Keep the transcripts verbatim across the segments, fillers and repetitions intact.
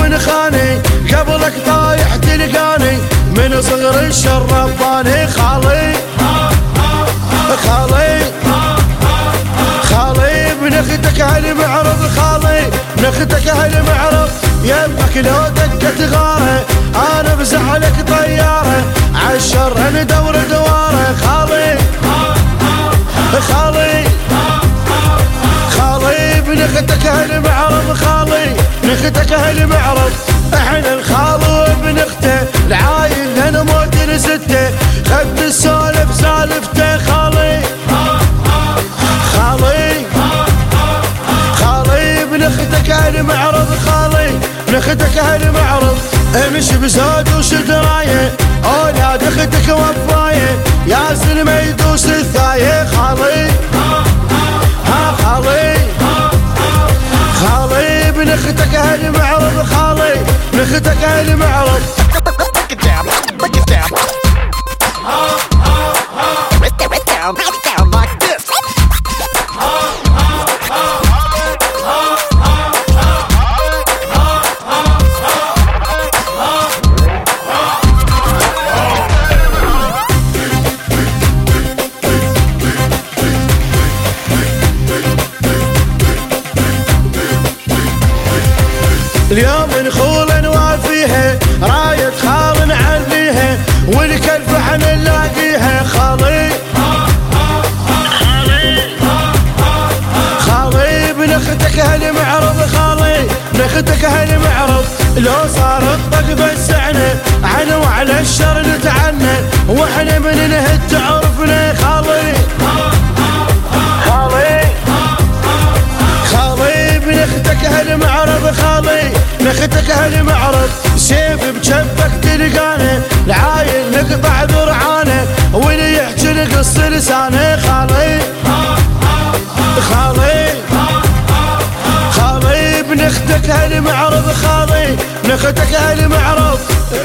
ونخاني قبلك طايح تلقاني من صغر الشر رباني خالي خالي خالي بنختك هالمعرض خالي بنختك هالمعرض يمك لو دقت غاره انا بزعلك طياره عالشر ندور دواره خالي خالي خالي بنختك هالمعرض خالي بنختك هالمعرض احنا الخال وبنخته العايل لنا موت نسته خد السولف سالفته خالي خالي خالي بنختك هالمعرض خالي بنختك هالمعرض امشي بزود وشدرايه اولاد اختك وفايه يا زلمه يدوس الثايه خالي ها خالي خالي بنختك هالمعرض خالي بنختك هالمعرض اليوم نخول نوافيها راية خال نعليها والكلف عن نلاقيها خالي خالي بنختك هالمعرض خالي بنختك هالمعرض لو صار الطق بسعنا عنا وعلى الشر نتعنى واحنا من نهد تعرفنا خالي خالي خالي بنختك هالمعرض خالي بنختك هالمعرض سيف بجبك تلقانه العايل نقطع ذرعانه واللي يحكي نقص لسانه خالي خالي خالي بنختك هالمعرض خالي بنختك هالمعرض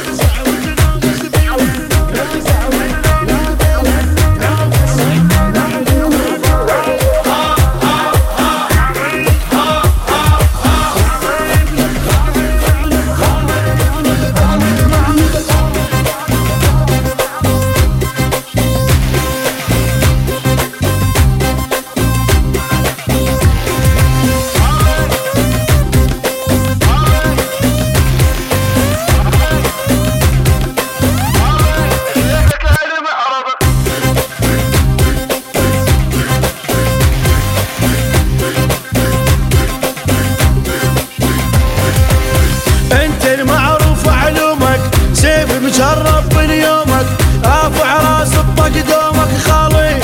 مجرب من يومك رافع راس الطق دومك خالي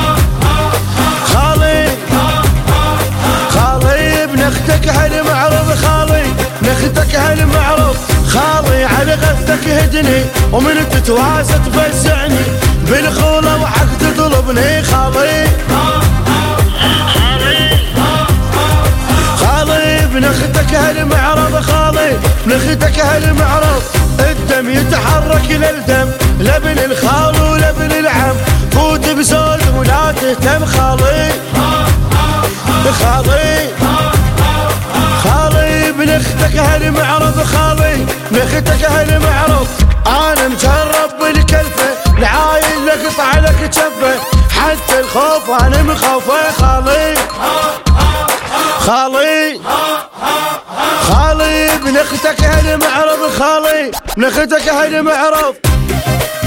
خالي خالي بنختك هالمعرض خالي بنختك هالمعرض خالي على غثك هدني ومن تتواسى تفزعني بالخولة وحق تطلبني خالي خالي بنختك هالمعرض خالي بنختك هالمعرض الدم يتحرك للدم لبن الخال ولبن العم فوت بزول ولا تهتم خالي خالي خالي بنختك هالمعرض خالي بنختك هالمعرض انا مجرب بالكلفه العايل لقطع لك جفه حتى الخوف انا مخوفه خالي خالي خالي بنختك هالمعرض خالي بنختك هالمعرض